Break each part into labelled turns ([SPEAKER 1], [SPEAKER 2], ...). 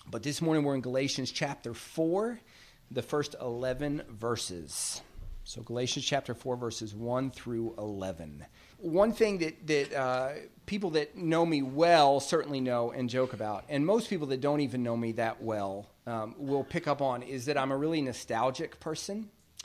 [SPEAKER 1] But this morning we're in Galatians chapter 4, the first 11 verses. So Galatians chapter 4, verses 1 through 11. One thing that people that know me well certainly know and joke about, and most people that don't even know me that well will pick up on, is that I'm a really nostalgic person.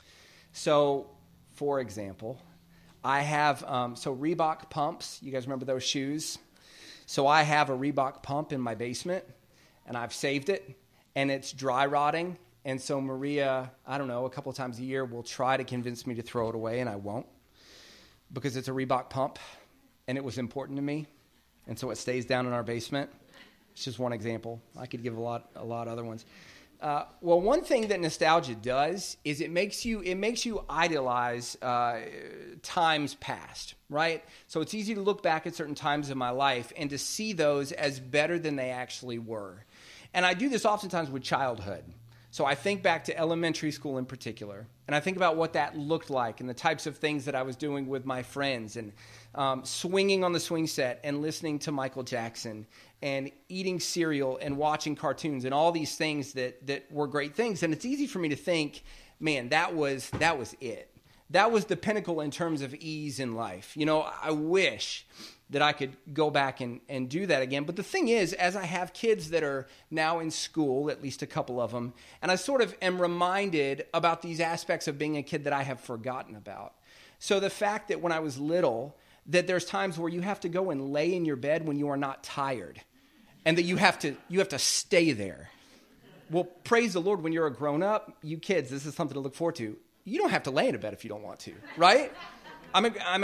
[SPEAKER 1] So, for example, I have, Reebok pumps. You guys remember those shoes? So I have a Reebok pump in my basement, and I've saved it, and it's dry rotting. And so Maria, I don't know, a couple of times a year will try to convince me to throw it away, and I won't, because it's a Reebok pump, and it was important to me, and so it stays down in our basement. It's just one example. I could give a lot other ones. Well, one thing that nostalgia does is it makes you idolize times past, right? So it's easy to look back at certain times in my life and to see those as better than they actually were. And I do this oftentimes with childhood. So I think back to elementary school in particular, and I think about what that looked like and the types of things that I was doing with my friends and swinging on the swing set and listening to Michael Jackson and eating cereal and watching cartoons and all these things that were great things. And it's easy for me to think, man, that was it. That was the pinnacle in terms of ease in life. You know, I wish that I could go back and do that again. But the thing is, as I have kids that are now in school, at least a couple of them, and I sort of am reminded about these aspects of being a kid that I have forgotten about. So the fact that when I was little, that there's times where you have to go and lay in your bed when you are not tired, and that you have to stay there. Well, praise the Lord, when you're a grown-up, you kids, this is something to look forward to. You don't have to lay in a bed if you don't want to, right? I'm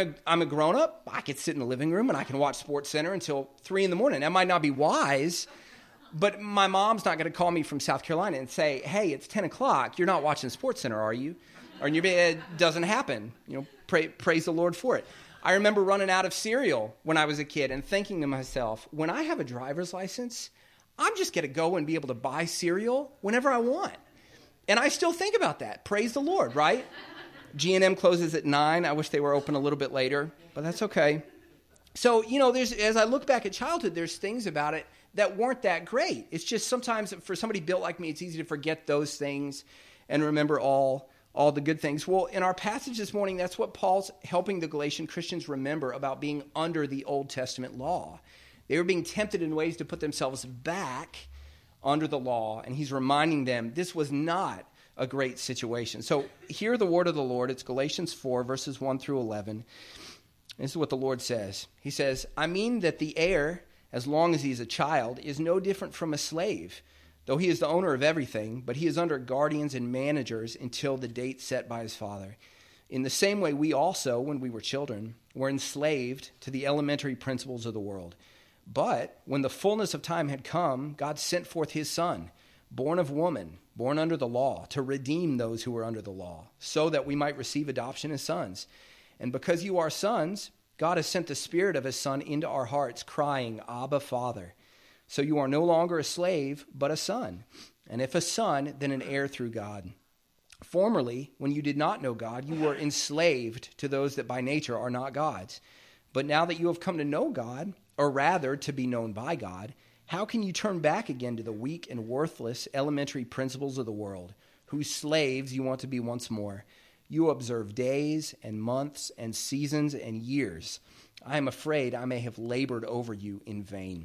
[SPEAKER 1] a grown-up. I could sit in the living room and I can watch SportsCenter until 3 a.m. That might not be wise, but my mom's not going to call me from South Carolina and say, hey, it's 10 o'clock. You're not watching SportsCenter, are you? Or in your bed, it doesn't happen. You know, praise the Lord for it. I remember running out of cereal when I was a kid and thinking to myself, when I have a driver's license, I'm just going to go and be able to buy cereal whenever I want. And I still think about that. Praise the Lord, right? G&M closes at 9. I wish they were open a little bit later, but that's okay. So, you know, as I look back at childhood, there's things about it that weren't that great. It's just sometimes for somebody built like me, it's easy to forget those things and remember all the good things. Well, in our passage this morning, that's what Paul's helping the Galatian Christians remember about being under the Old Testament law. They were being tempted in ways to put themselves back under the law, and he's reminding them this was not a great situation. So hear the word of the Lord. It's Galatians 4, verses 1 through 11. This is what the Lord says. He says, I mean that the heir, as long as he is a child, is no different from a slave, though he is the owner of everything, but he is under guardians and managers until the date set by his father. In the same way, we also, when we were children, were enslaved to the elementary principles of the world. But when the fullness of time had come, God sent forth his Son, born of woman, born under the law, to redeem those who were under the law, so that we might receive adoption as sons. And because you are sons, God has sent the Spirit of his Son into our hearts, crying, Abba, Father. So you are no longer a slave, but a son. And if a son, then an heir through God. Formerly, when you did not know God, you were enslaved to those that by nature are not God's. But now that you have come to know God, or rather to be known by God, how can you turn back again to the weak and worthless elementary principles of the world, whose slaves you want to be once more? You observe days and months and seasons and years. I am afraid I may have labored over you in vain.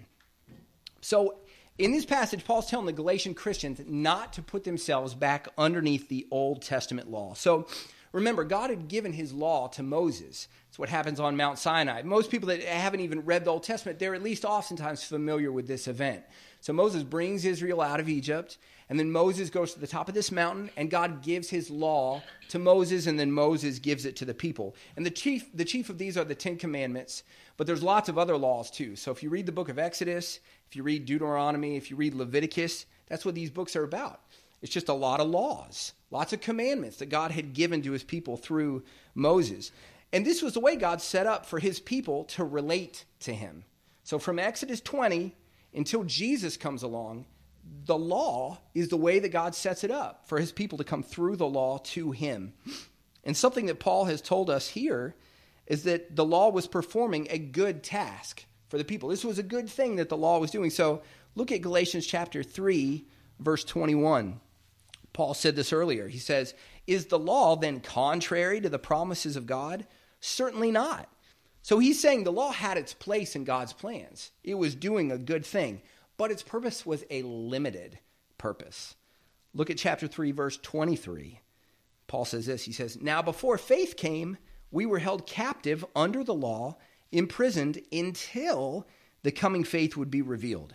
[SPEAKER 1] So in this passage, Paul's telling the Galatian Christians not to put themselves back underneath the Old Testament law. So remember, God had given his law to Moses. It's what happens on Mount Sinai. Most people that haven't even read the Old Testament, they're at least oftentimes familiar with this event. So Moses brings Israel out of Egypt, and then Moses goes to the top of this mountain, and God gives his law to Moses, and then Moses gives it to the people. And the chief of these are the Ten Commandments, but there's lots of other laws too. So if you read the book of Exodus, if you read Deuteronomy, if you read Leviticus, that's what these books are about. It's just a lot of laws, lots of commandments that God had given to his people through Moses. And this was the way God set up for his people to relate to him. So from Exodus 20 until Jesus comes along, the law is the way that God sets it up for his people to come through the law to him. And something that Paul has told us here is that the law was performing a good task for the people. This was a good thing that the law was doing. So Look at Galatians chapter 3, verse 21. Paul said this earlier. He says, "Is the law then contrary to the promises of God? Certainly not." So he's saying the law had its place in God's plans. It was doing a good thing, but its purpose was a limited purpose. Look at chapter 3, verse 23. Paul says this. He says, "Now before faith came, we were held captive under the law, imprisoned until the coming faith would be revealed.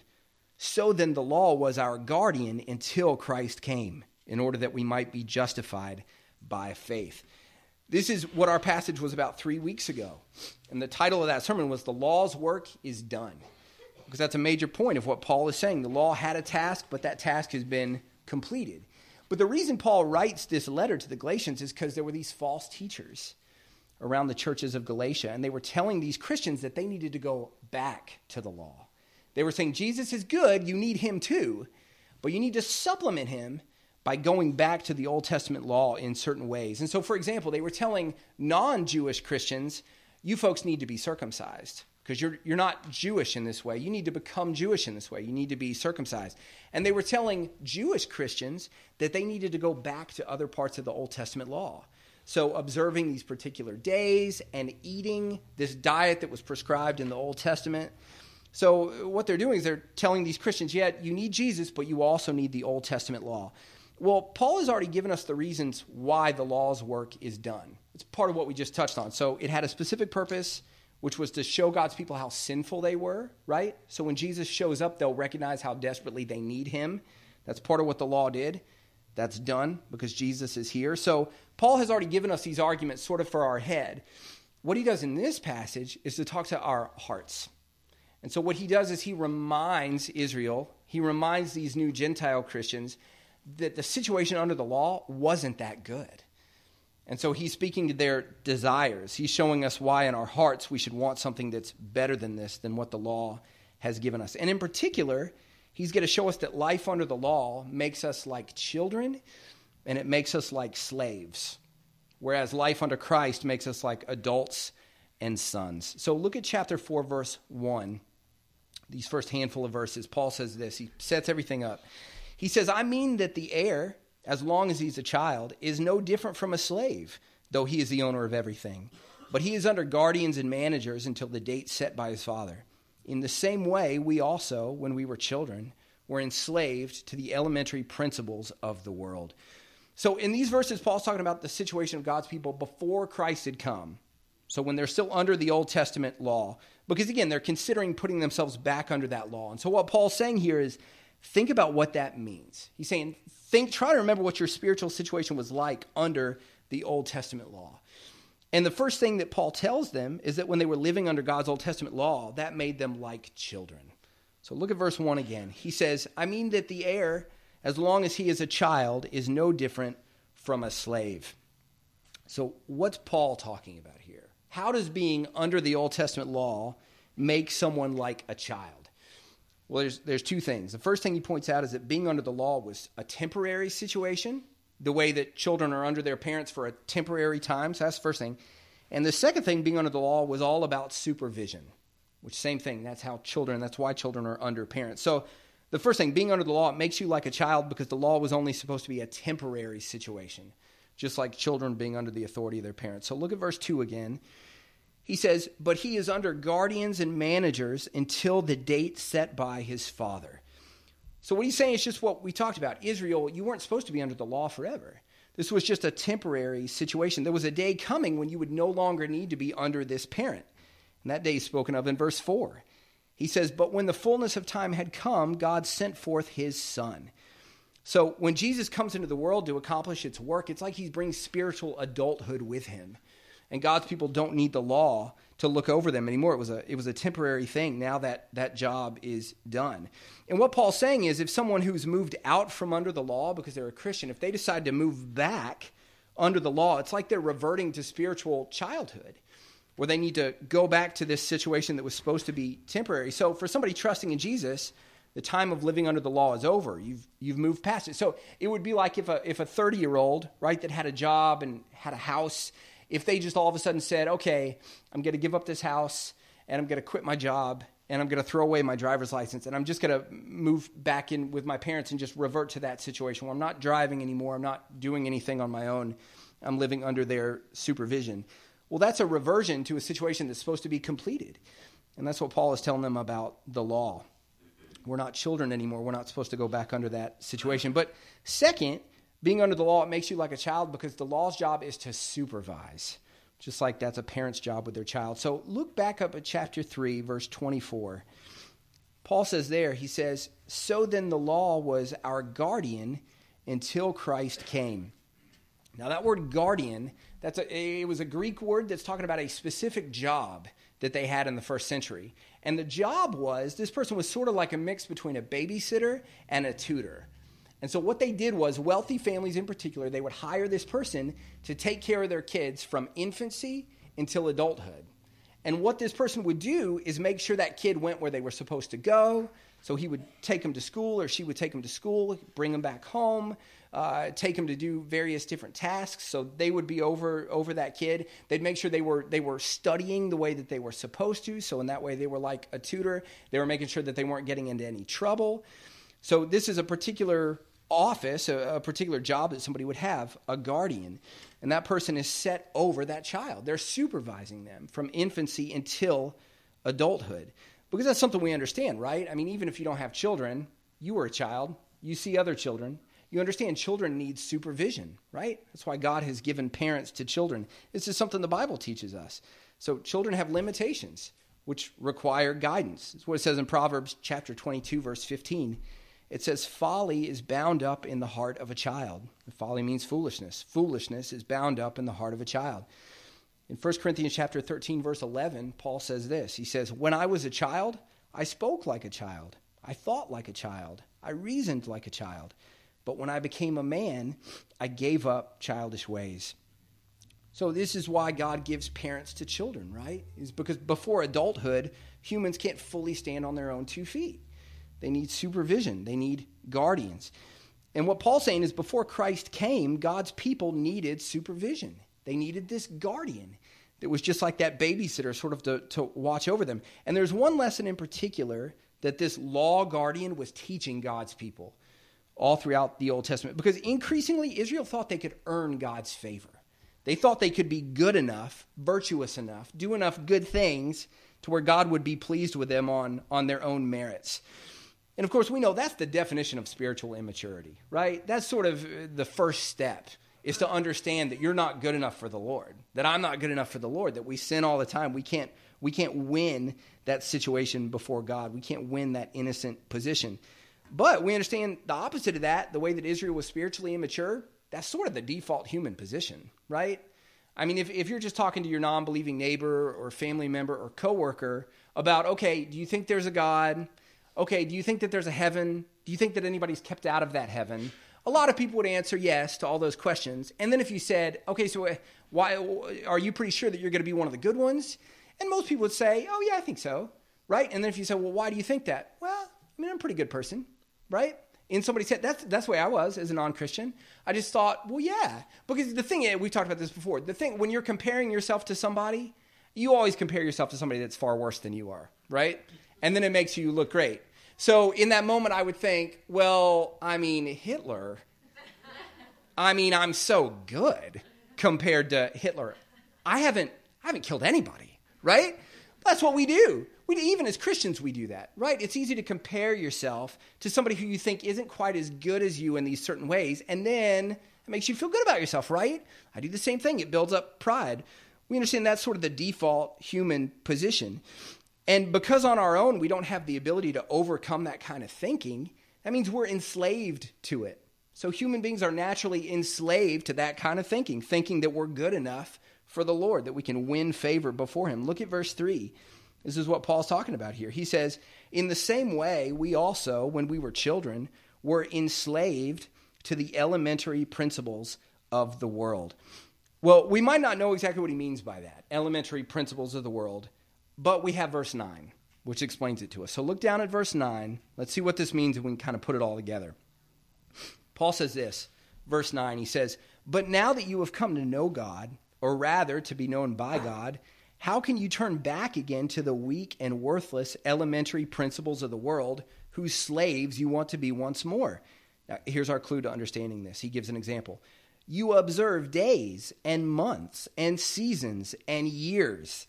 [SPEAKER 1] So then the law was our guardian until Christ came, in order that we might be justified by faith." This is what our passage was about 3 weeks ago. And the title of that sermon was "The Law's Work is Done." Because that's a major point of what Paul is saying. The law had a task, but that task has been completed. But the reason Paul writes this letter to the Galatians is because there were these false teachers around the churches of Galatia, and they were telling these Christians that they needed to go back to the law. They were saying, Jesus is good, you need him too, but you need to supplement him by going back to the Old Testament law in certain ways. And so, for example, they were telling non-Jewish Christians, you folks need to be circumcised because you're not Jewish in this way. You need to become Jewish in this way. You need to be circumcised. And they were telling Jewish Christians that they needed to go back to other parts of the Old Testament law. So observing these particular days and eating this diet that was prescribed in the Old Testament. So what they're doing is they're telling these Christians, yeah, you need Jesus, but you also need the Old Testament law. Well, Paul has already given us the reasons why the law's work is done. It's part of what we just touched on. So it had a specific purpose, which was to show God's people how sinful they were, right? So when Jesus shows up, they'll recognize how desperately they need him. That's part of what the law did. That's done because Jesus is here. So Paul has already given us these arguments sort of for our head. What he does in this passage is to talk to our hearts. And so what he does is he reminds Israel, he reminds these new Gentile Christians that the situation under the law wasn't that good. And so he's speaking to their desires. He's showing us why in our hearts we should want something that's better than this, than what the law has given us. And in particular, he's going to show us that life under the law makes us like children and it makes us like slaves, whereas life under Christ makes us like adults and sons. So look at chapter 4, verse 1. These first handful of verses, Paul says this. He sets everything up. He says, "I mean that the heir, as long as he's a child, is no different from a slave, though he is the owner of everything. But he is under guardians and managers until the date set by his father. In the same way, we also, when we were children, were enslaved to the elementary principles of the world." So in these verses, Paul's talking about the situation of God's people before Christ had come. So when they're still under the Old Testament law, because again, they're considering putting themselves back under that law. And so what Paul's saying here is, think about what that means. He's saying, try to remember what your spiritual situation was like under the Old Testament law. And the first thing that Paul tells them is that when they were living under God's Old Testament law, that made them like children. So look at verse 1 again. He says, "I mean that the heir, as long as he is a child, is no different from a slave." So what's Paul talking about here? How does being under the Old Testament law make someone like a child? Well, there's two things. The first thing he points out is that being under the law was a temporary situation, the way that children are under their parents for a temporary time. So that's the first thing. And the second thing, being under the law, was all about supervision, which same thing. That's why children are under parents. So the first thing, being under the law, it makes you like a child because the law was only supposed to be a temporary situation, just like children being under the authority of their parents. So look at verse 2 again. He says, "But he is under guardians and managers until the date set by his father." So what he's saying is just what we talked about. Israel, you weren't supposed to be under the law forever. This was just a temporary situation. There was a day coming when you would no longer need to be under this parent. And that day is spoken of in verse 4. He says, "But when the fullness of time had come, God sent forth his son." So when Jesus comes into the world to accomplish its work, it's like he brings spiritual adulthood with him. And God's people don't need the law to look over them anymore. It was a temporary thing. Now that job is done. And what Paul's saying is if someone who's moved out from under the law because they're a Christian, if they decide to move back under the law, it's like they're reverting to spiritual childhood, where they need to go back to this situation that was supposed to be temporary. So for somebody trusting in Jesus, the time of living under the law is over. You've moved past it. So it would be like if a 30-year-old, right, that had a job and had a house, if they just all of a sudden said, okay, I'm going to give up this house and I'm going to quit my job and I'm going to throw away my driver's license, and I'm just going to move back in with my parents and just revert to that situation where I'm not driving anymore, I'm not doing anything on my own, I'm living under their supervision. Well, that's a reversion to a situation that's supposed to be completed. And that's what Paul is telling them about the law. We're not children anymore. We're not supposed to go back under that situation. But second, being under the law, it makes you like a child because the law's job is to supervise, just like that's a parent's job with their child. So look back up at chapter 3, verse 24. Paul says there, he says, "So then the law was our guardian until Christ came." Now that word guardian, it was a Greek word that's talking about a specific job that they had in the first century. And the job was, this person was sort of like a mix between a babysitter and a tutor. And so what they did was, wealthy families in particular, they would hire this person to take care of their kids from infancy until adulthood. And what this person would do is make sure that kid went where they were supposed to go. So he would take them to school, or she would take them to school, bring them back home, take them to do various different tasks. So they would be over that kid. They'd make sure they were studying the way that they were supposed to. So in that way, they were like a tutor. They were making sure that they weren't getting into any trouble. So this is a particular office, a particular job that somebody would have, a guardian. And that person is set over that child. They're supervising them from infancy until adulthood. Because that's something we understand, right? I mean, even if you don't have children, you were a child, you see other children, you understand children need supervision, right? That's why God has given parents to children. This is something the Bible teaches us. So children have limitations, which require guidance. It's what it says in Proverbs chapter 22, verse 15. It says, "Folly is bound up in the heart of a child." Folly means foolishness. Foolishness is bound up in the heart of a child. In 1 Corinthians chapter 13, verse 11, Paul says this. He says, "When I was a child, I spoke like a child. I thought like a child. I reasoned like a child. But when I became a man, I gave up childish ways." So this is why God gives parents to children, right? Is because before adulthood, humans can't fully stand on their own 2 feet. They need supervision. They need guardians. And what Paul's saying is before Christ came, God's people needed supervision. They needed this guardian that was just like that babysitter, sort of to watch over them. And there's one lesson in particular that this law guardian was teaching God's people all throughout the Old Testament. Because increasingly, Israel thought they could earn God's favor. They thought they could be good enough, virtuous enough, do enough good things to where God would be pleased with them on their own merits. And of course, we know that's the definition of spiritual immaturity, right? That's sort of the first step, is to understand that you're not good enough for the Lord, that I'm not good enough for the Lord, that we sin all the time. We can't win that situation before God. We can't win that innocent position. But we understand the opposite of that, the way that Israel was spiritually immature, that's sort of the default human position, right? I mean, if you're just talking to your non-believing neighbor or family member or coworker about, okay, do you think there's a God? Okay, do you think that there's a heaven? Do you think that anybody's kept out of that heaven? A lot of people would answer yes to all those questions. And then if you said, okay, so why are you pretty sure that you're going to be one of the good ones? And most people would say, oh, yeah, I think so, right? And then if you say, well, why do you think that? Well, I mean, I'm a pretty good person, right? And somebody said, that's the way I was as a non-Christian. I just thought, well, yeah. Because the thing, we've talked about this before, the thing, when you're comparing yourself to somebody, you always compare yourself to somebody that's far worse than you are, right? And then it makes you look great. So in that moment, I would think, well, I mean, Hitler, I'm so good compared to Hitler. I haven't killed anybody, right? That's what we do. Even as Christians, we do that, right? It's easy to compare yourself to somebody who you think isn't quite as good as you in these certain ways, and then it makes you feel good about yourself, right? I do the same thing. It builds up pride. We understand that's sort of the default human position. And because on our own, we don't have the ability to overcome that kind of thinking, that means we're enslaved to it. So human beings are naturally enslaved to that kind of thinking that we're good enough for the Lord, that we can win favor before him. Look at verse 3. This is what Paul's talking about here. He says, in the same way, we also, when we were children, were enslaved to the elementary principles of the world. Well, we might not know exactly what he means by that, elementary principles of the world, but we have verse 9, which explains it to us. So look down at verse 9. Let's see what this means, and we can kind of put it all together. Paul says this, verse 9, he says, but now that you have come to know God, or rather to be known by God, how can you turn back again to the weak and worthless elementary principles of the world whose slaves you want to be once more? Now, here's our clue to understanding this. He gives an example. You observe days and months and seasons and years.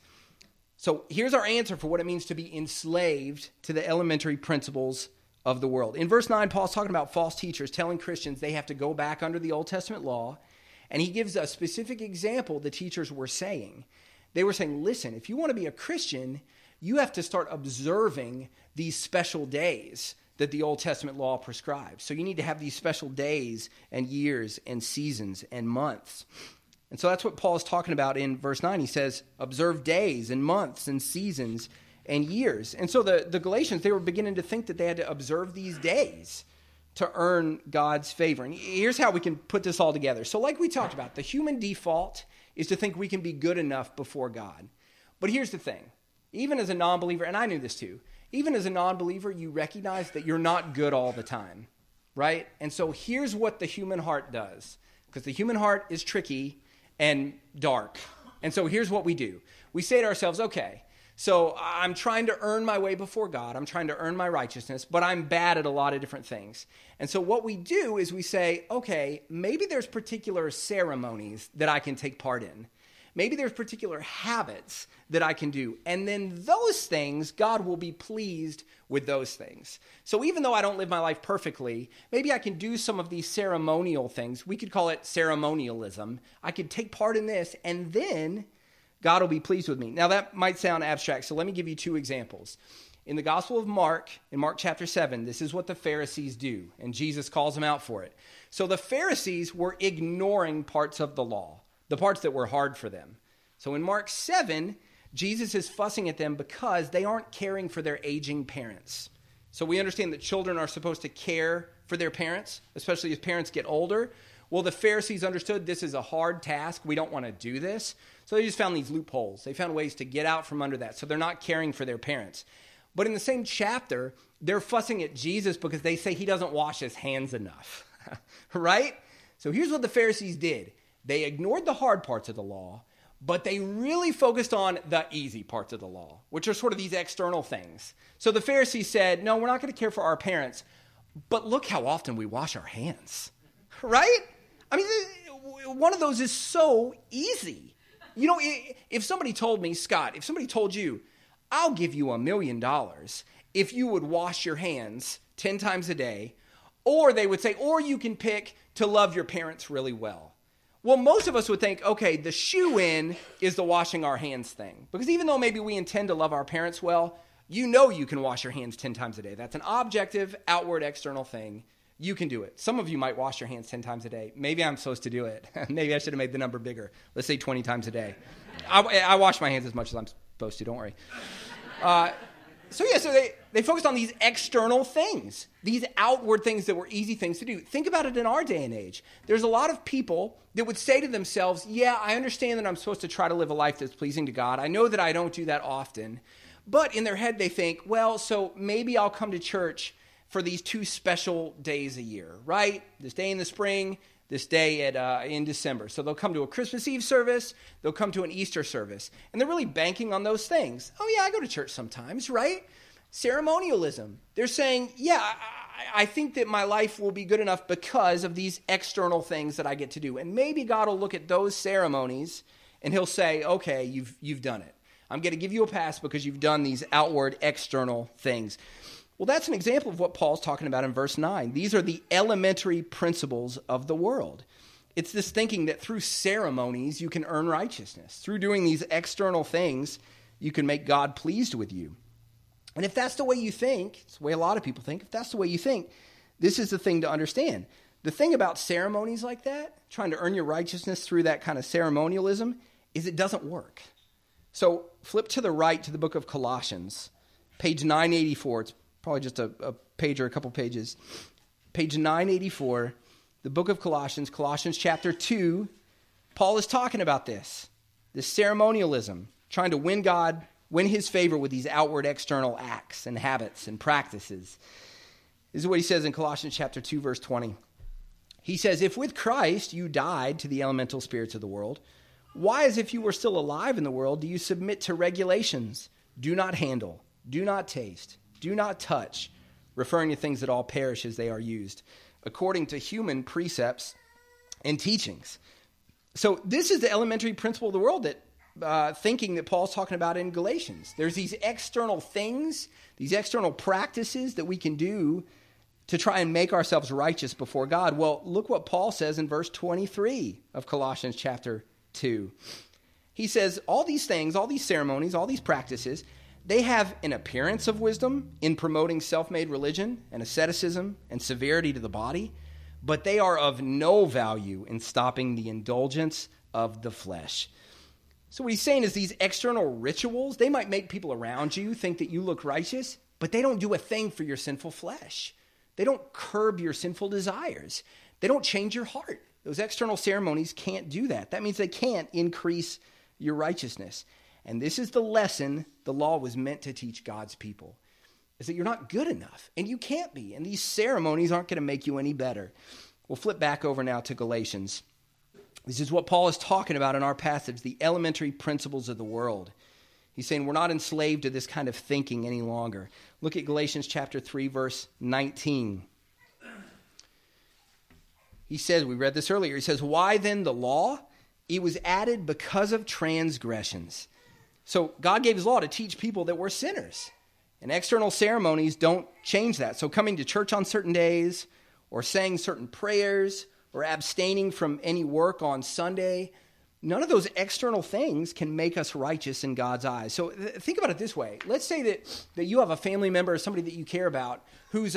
[SPEAKER 1] So here's our answer for what it means to be enslaved to the elementary principles of the world. In verse 9, Paul's talking about false teachers telling Christians they have to go back under the Old Testament law, and he gives a specific example the teachers were saying. They were saying, listen, if you want to be a Christian, you have to start observing these special days that the Old Testament law prescribes. So you need to have these special days and years and seasons and months. And so that's what Paul is talking about in verse 9. He says, observe days and months and seasons and years. And so the Galatians, they were beginning to think that they had to observe these days to earn God's favor. And here's how we can put this all together. So like we talked about, the human default is to think we can be good enough before God. But here's the thing. Even as a non-believer, and I knew this too, even as a non-believer, you recognize that you're not good all the time, right? And so here's what the human heart does, because the human heart is tricky and dark. And so here's what we do. We say to ourselves, okay, so I'm trying to earn my way before God. I'm trying to earn my righteousness, but I'm bad at a lot of different things. And so what we do is we say, okay, maybe there's particular ceremonies that I can take part in. Maybe there's particular habits that I can do. And then those things, God will be pleased with those things. So even though I don't live my life perfectly, maybe I can do some of these ceremonial things. We could call it ceremonialism. I could take part in this, and then God will be pleased with me. Now that might sound abstract, so let me give you two examples. In the Gospel of Mark, in Mark chapter 7, this is what the Pharisees do, and Jesus calls them out for it. So the Pharisees were ignoring parts of the law, the parts that were hard for them. So in Mark 7, Jesus is fussing at them because they aren't caring for their aging parents. So we understand that children are supposed to care for their parents, especially as parents get older. Well, the Pharisees understood this is a hard task. We don't want to do this. So they just found these loopholes. They found ways to get out from under that. So they're not caring for their parents. But in the same chapter, they're fussing at Jesus because they say he doesn't wash his hands enough, right? So here's what the Pharisees did. They ignored the hard parts of the law, but they really focused on the easy parts of the law, which are sort of these external things. So the Pharisees said, no, we're not going to care for our parents, but look how often we wash our hands, right? I mean, one of those is so easy. You know, if somebody told me, Scott, if somebody told you, I'll give you $1 million if you would wash your hands 10 times a day, or they would say, or you can pick to love your parents really well. Well, most of us would think, okay, the shoe-in is the washing our hands thing. Because even though maybe we intend to love our parents well, you know you can wash your hands 10 times a day. That's an objective, outward, external thing. You can do it. Some of you might wash your hands 10 times a day. Maybe I'm supposed to do it. Maybe I should have made the number bigger. Let's say 20 times a day. I wash my hands as much as I'm supposed to, don't worry. So they focused on these external things, these outward things that were easy things to do. Think about it in our day and age. There's a lot of people that would say to themselves, yeah, I understand that I'm supposed to try to live a life that's pleasing to God. I know that I don't do that often. But in their head, they think, well, so maybe I'll come to church for these 2 special days a year, right? This day in the spring, this day in December. So they'll come to a Christmas Eve service, they'll come to an Easter service, and they're really banking on those things. Oh yeah, I go to church sometimes, right? Ceremonialism. They're saying, yeah, I think that my life will be good enough because of these external things that I get to do. And maybe God will look at those ceremonies and he'll say, okay, you've done it. I'm going to give you a pass because you've done these outward external things. Well, that's an example of what Paul's talking about in verse 9. These are the elementary principles of the world. It's this thinking that through ceremonies you can earn righteousness. Through doing these external things, you can make God pleased with you. And if that's the way you think, it's the way a lot of people think, if that's the way you think, this is the thing to understand. The thing about ceremonies like that, trying to earn your righteousness through that kind of ceremonialism, is it doesn't work. So flip to the right to the book of Colossians, page 984. It's probably just a page or a couple pages. Page 984, the book of Colossians, Colossians chapter 2. Paul is talking about this ceremonialism, trying to win his favor with these outward external acts and habits and practices. This is what he says in Colossians chapter 2, verse 20. He says, if with Christ you died to the elemental spirits of the world, Why, as if you were still alive in the world, do you submit to regulations? Do not handle, do not taste, do not touch, referring to things that all perish as they are used, according to human precepts and teachings. So this is the elementary principle of the world that thinking that Paul's talking about in Galatians. There's these external things, these external practices that we can do to try and make ourselves righteous before God. Well, look what Paul says in verse 23 of Colossians chapter 2. He says, all these things, all these ceremonies, all these practices, they have an appearance of wisdom in promoting self-made religion and asceticism and severity to the body, but they are of no value in stopping the indulgence of the flesh. So what he's saying is these external rituals, they might make people around you think that you look righteous, but they don't do a thing for your sinful flesh. They don't curb your sinful desires. They don't change your heart. Those external ceremonies can't do that. That means they can't increase your righteousness. And this is the lesson the law was meant to teach God's people, is that you're not good enough, and you can't be. And these ceremonies aren't going to make you any better. We'll flip back over now to Galatians. This is what Paul is talking about in our passage, the elementary principles of the world. He's saying we're not enslaved to this kind of thinking any longer. Look at Galatians chapter 3, verse 19. He says, we read this earlier, he says, why then the law? It was added because of transgressions. So God gave his law to teach people that we're sinners. And external ceremonies don't change that. So coming to church on certain days, or saying certain prayers, or abstaining from any work on Sunday, none of those external things can make us righteous in God's eyes. So think about it this way. Let's say that you have a family member or somebody that you care about who's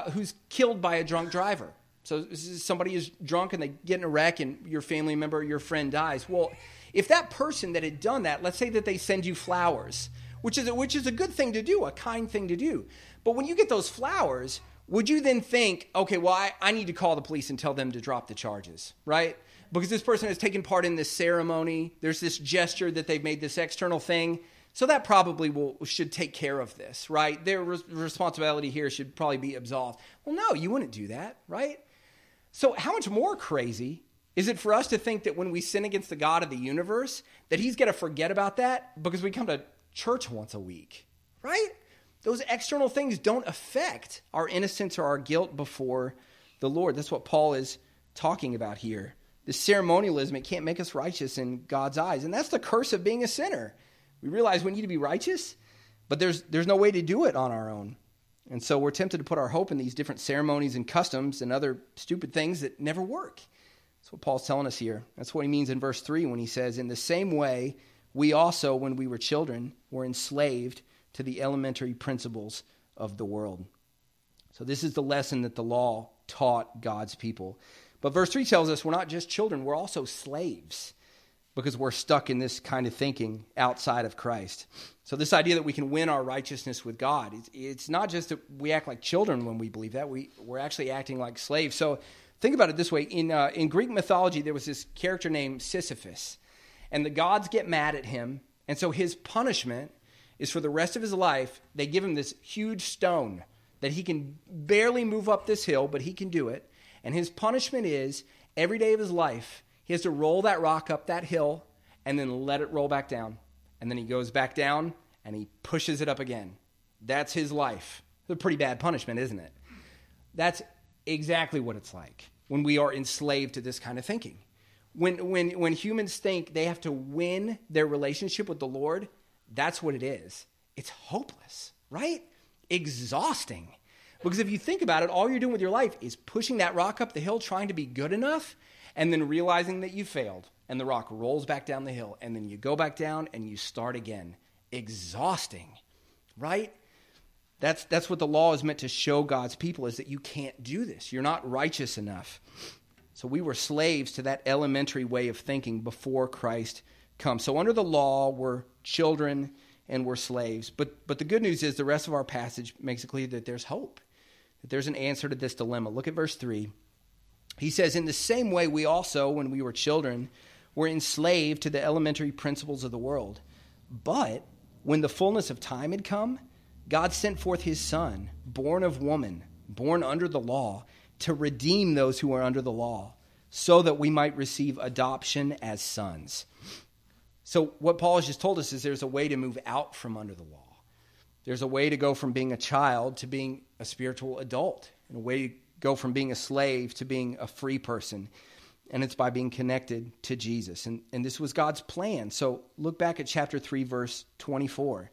[SPEAKER 1] killed by a drunk driver. So somebody is drunk and they get in a wreck and your family member or your friend dies. Well, if that person that had done that, let's say that they send you flowers, which is a good thing to do, a kind thing to do. But when you get those flowers, would you then think, okay, well, I need to call the police and tell them to drop the charges, right? Because this person has taken part in this ceremony. There's this gesture that they've made this external thing. So that probably should take care of this, right? Their responsibility here should probably be absolved. Well, no, you wouldn't do that, right? So how much more crazy is it for us to think that when we sin against the God of the universe, that he's going to forget about that because we come to church once a week, right? Those external things don't affect our innocence or our guilt before the Lord. That's what Paul is talking about here. This ceremonialism, it can't make us righteous in God's eyes. And that's the curse of being a sinner. We realize we need to be righteous, but there's no way to do it on our own. And so we're tempted to put our hope in these different ceremonies and customs and other stupid things that never work. That's what Paul's telling us here. That's what he means in verse 3 when he says, in the same way, we also, when we were children, were enslaved to the elementary principles of the world. So this is the lesson that the law taught God's people. But verse 3 tells us we're not just children, we're also slaves because we're stuck in this kind of thinking outside of Christ. So this idea that we can win our righteousness with God, it's not just that we act like children when we believe that. We're actually acting like slaves. So think about it this way. In Greek mythology, there was this character named Sisyphus, and the gods get mad at him, and so his punishment is for the rest of his life, they give him this huge stone that he can barely move up this hill, but he can do it. And his punishment is, every day of his life, he has to roll that rock up that hill and then let it roll back down. And then he goes back down and he pushes it up again. That's his life. It's a pretty bad punishment, isn't it? That's exactly what it's like when we are enslaved to this kind of thinking. When humans think they have to win their relationship with the Lord, that's what it is. It's hopeless, right? Exhausting. Because if you think about it, all you're doing with your life is pushing that rock up the hill, trying to be good enough, and then realizing that you failed, and the rock rolls back down the hill, and then you go back down and you start again. Exhausting, right? That's what the law is meant to show God's people, is that you can't do this. You're not righteous enough. So we were slaves to that elementary way of thinking before Christ comes. So under the law, we're children and we're slaves. But the good news is the rest of our passage makes it clear that there's hope, that there's an answer to this dilemma. Look at verse 3. He says, in the same way we also, when we were children, were enslaved to the elementary principles of the world. But when the fullness of time had come, God sent forth his Son, born of woman, born under the law, to redeem those who are under the law, so that we might receive adoption as sons. So what Paul has just told us is there's a way to move out from under the law. There's a way to go from being a child to being a spiritual adult, and a way to go from being a slave to being a free person. And it's by being connected to Jesus. And this was God's plan. So look back at chapter 3, verse 24.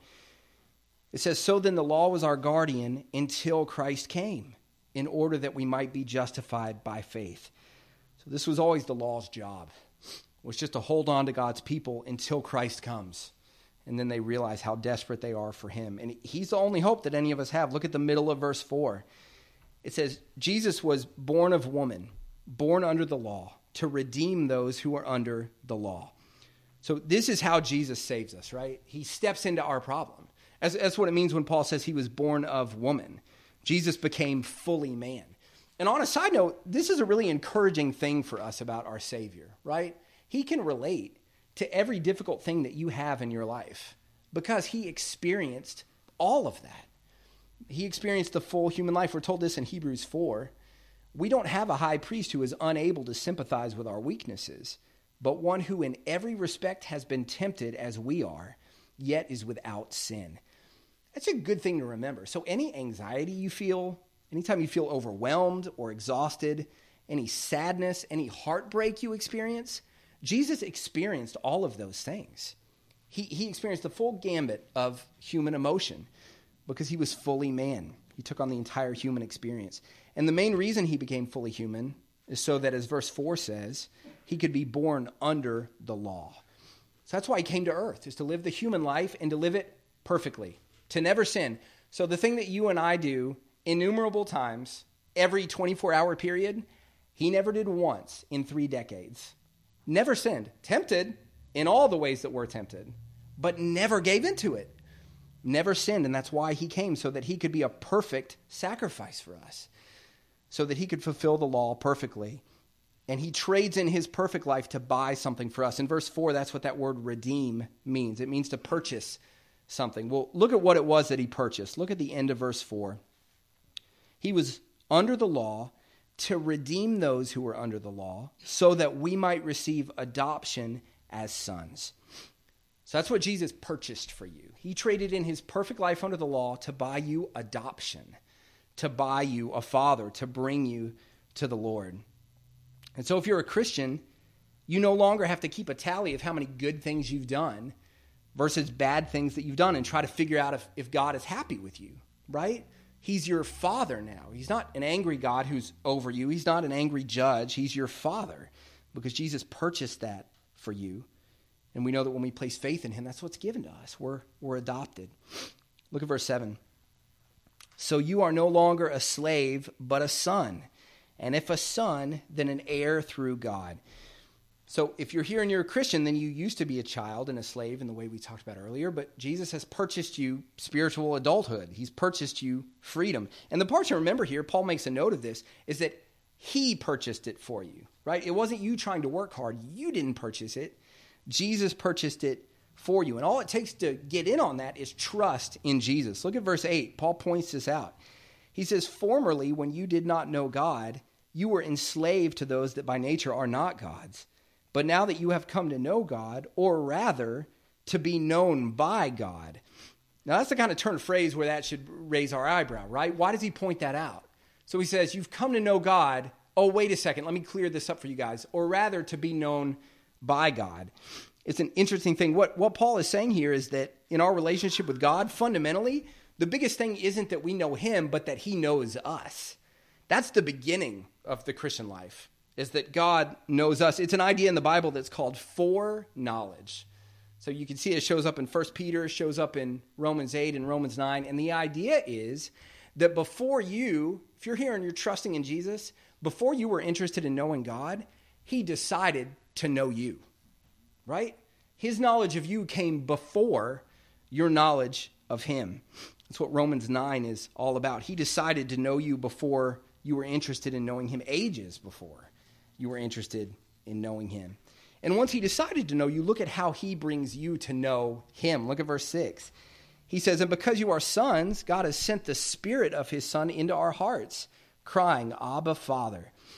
[SPEAKER 1] It says, so then the law was our guardian until Christ came, in order that we might be justified by faith. So this was always the law's job, was just to hold on to God's people until Christ comes. And then they realize how desperate they are for him. And he's the only hope that any of us have. Look at the middle of verse 4. It says, Jesus was born of woman, born under the law, to redeem those who are under the law. So this is how Jesus saves us, right? He steps into our problem. That's what it means when Paul says he was born of woman. Jesus became fully man. And on a side note, this is a really encouraging thing for us about our Savior, right? He can relate to every difficult thing that you have in your life because he experienced all of that. He experienced the full human life. We're told this in Hebrews 4. We don't have a high priest who is unable to sympathize with our weaknesses, but one who in every respect has been tempted as we are, yet is without sin. That's a good thing to remember. So any anxiety you feel, anytime you feel overwhelmed or exhausted, any sadness, any heartbreak you experience, Jesus experienced all of those things. He experienced the full gambit of human emotion because he was fully man. He took on the entire human experience. And the main reason he became fully human is so that, as verse 4 says, he could be born under the law. So that's why he came to earth, is to live the human life and to live it perfectly, to never sin. So the thing that you and I do innumerable times, every 24-hour period, he never did once in 3 decades. Never sinned. Tempted in all the ways that we're tempted, but never gave into it. Never sinned, and that's why he came, so that he could be a perfect sacrifice for us, so that he could fulfill the law perfectly. And he trades in his perfect life to buy something for us. In verse 4, that's what that word redeem means. It means to purchase something. Well, look at what it was that he purchased. Look at the end of verse 4. He was under the law to redeem those who were under the law, so that we might receive adoption as sons. So that's what Jesus purchased for you. He traded in his perfect life under the law to buy you adoption, to buy you a father, to bring you to the Lord. And so if you're a Christian, you no longer have to keep a tally of how many good things you've done versus bad things that you've done and try to figure out if God is happy with you, right? He's your father now. He's not an angry God who's over you. He's not an angry judge. He's your father because Jesus purchased that for you. And we know that when we place faith in him, that's what's given to us. We're adopted. Look at verse 7. So you are no longer a slave, but a son. And if a son, then an heir through God. So if you're here and you're a Christian, then you used to be a child and a slave in the way we talked about earlier, but Jesus has purchased you spiritual adulthood. He's purchased you freedom. And the part to remember here, Paul makes a note of this, is that he purchased it for you, right? It wasn't you trying to work hard. You didn't purchase it. Jesus purchased it for you. And all it takes to get in on that is trust in Jesus. Look at verse 8. Paul points this out. He says, formerly, when you did not know God, you were enslaved to those that by nature are not God's. But now that you have come to know God, or rather, to be known by God. Now, that's the kind of turn of phrase where that should raise our eyebrow, right? Why does he point that out? So he says, you've come to know God. Oh, wait a second. Let me clear this up for you guys. Or rather, to be known by God. It's an interesting thing. What Paul is saying here is that in our relationship with God, fundamentally, the biggest thing isn't that we know him, but that he knows us. That's the beginning of the Christian life, is that God knows us. It's an idea in the Bible that's called foreknowledge. So you can see it shows up in 1 Peter, shows up in Romans 8 and Romans 9. And the idea is that before you, if you're here and you're trusting in Jesus, before you were interested in knowing God, he decided to know you, right? His knowledge of you came before your knowledge of him. That's what Romans 9 is all about. He decided to know you before you were interested in knowing him, ages before you were interested in knowing him. And once he decided to know you, look at how he brings you to know him. Look at verse 6. He says, and because you are sons, God has sent the Spirit of his Son into our hearts, crying, Abba, Father.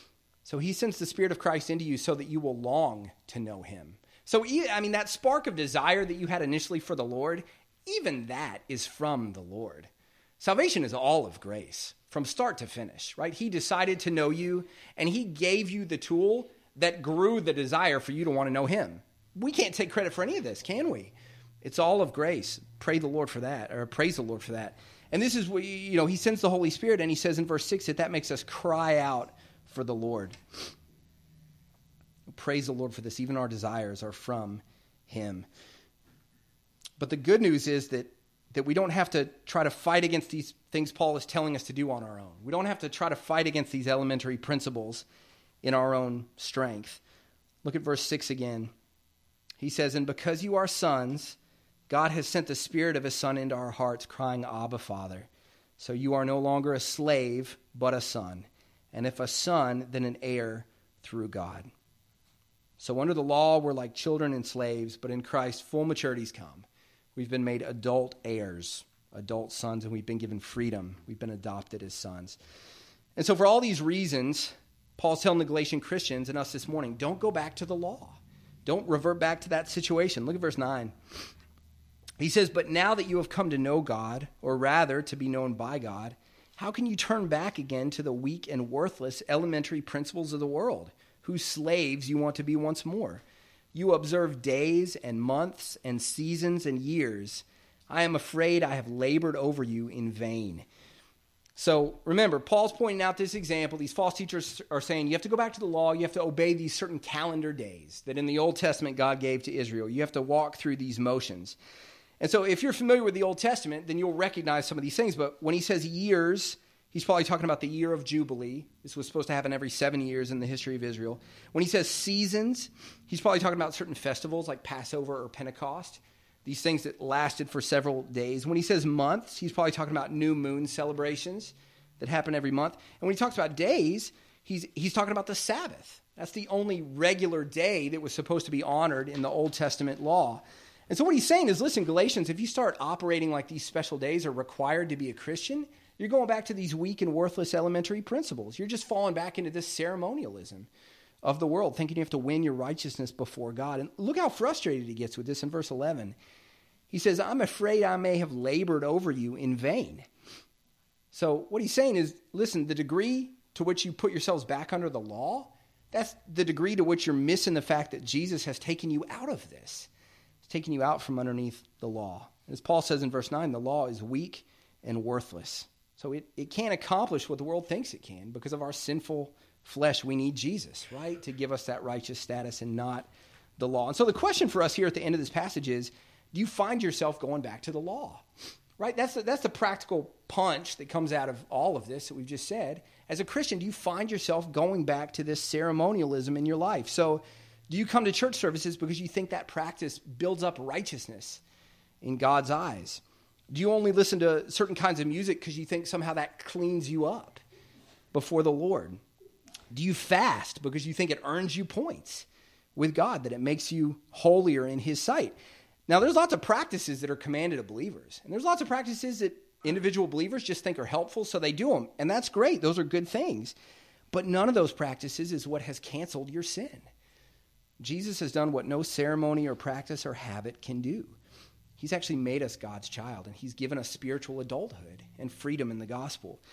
[SPEAKER 1] So he sends the Spirit of Christ into you so that you will long to know him. So, that spark of desire that you had initially for the Lord, even that is from the Lord. Salvation is all of grace from start to finish, right? He decided to know you, and he gave you the tool that grew the desire for you to want to know him. We can't take credit for any of this, can we? It's all of grace. Praise the Lord for that. And this is what, he sends the Holy Spirit, and he says in verse 6 that makes us cry out for the Lord. Praise the Lord for this. Even our desires are from him. But the good news is that we don't have to try to fight against these things Paul is telling us to do on our own. We don't have to try to fight against these elementary principles in our own strength. Look at verse 6 again. He says, "And because you are sons, God has sent the Spirit of his Son into our hearts, crying, 'Abba, Father.' So you are no longer a slave, but a son. And if a son, then an heir through God." So under the law, we're like children and slaves, but in Christ, full maturity's come. We've been made adult heirs, adult sons, and we've been given freedom. We've been adopted as sons. And so for all these reasons, Paul's telling the Galatian Christians and us this morning, don't go back to the law. Don't revert back to that situation. Look at verse 9. He says, "But now that you have come to know God, or rather to be known by God, how can you turn back again to the weak and worthless elementary principles of the world, whose slaves you want to be once more? You observe days and months and seasons and years. I am afraid I have labored over you in vain." So remember, Paul's pointing out this example. These false teachers are saying you have to go back to the law. You have to obey these certain calendar days that in the Old Testament God gave to Israel. You have to walk through these motions. And so if you're familiar with the Old Testament, then you'll recognize some of these things. But when he says years, he's probably talking about the year of Jubilee. This was supposed to happen every 7 years in the history of Israel. When he says seasons, he's probably talking about certain festivals like Passover or Pentecost, these things that lasted for several days. When he says months, he's probably talking about new moon celebrations that happen every month. And when he talks about days, he's talking about the Sabbath. That's the only regular day that was supposed to be honored in the Old Testament law. And so what he's saying is, listen, Galatians, if you start operating like these special days are required to be a Christian, you're going back to these weak and worthless elementary principles. You're just falling back into this ceremonialism of the world, thinking you have to win your righteousness before God. And look how frustrated he gets with this in verse 11. He says, "I'm afraid I may have labored over you in vain." So what he's saying is, listen, the degree to which you put yourselves back under the law, that's the degree to which you're missing the fact that Jesus has taken you out of this. He's taken you out from underneath the law. As Paul says in verse 9, the law is weak and worthless. So it can't accomplish what the world thinks it can. Because of our sinful flesh, we need Jesus, right, to give us that righteous status and not the law. And so the question for us here at the end of this passage is, do you find yourself going back to the law? Right? That's the practical punch that comes out of all of this that we've just said. As a Christian, do you find yourself going back to this ceremonialism in your life? So do you come to church services because you think that practice builds up righteousness in God's eyes? Do you only listen to certain kinds of music because you think somehow that cleans you up before the Lord? Do you fast because you think it earns you points with God, that it makes you holier in his sight? Now, there's lots of practices that are commanded of believers, and there's lots of practices that individual believers just think are helpful, so they do them, and that's great. Those are good things, but none of those practices is what has canceled your sin. Jesus has done what no ceremony or practice or habit can do. He's actually made us God's child, and he's given us spiritual adulthood and freedom in the gospel.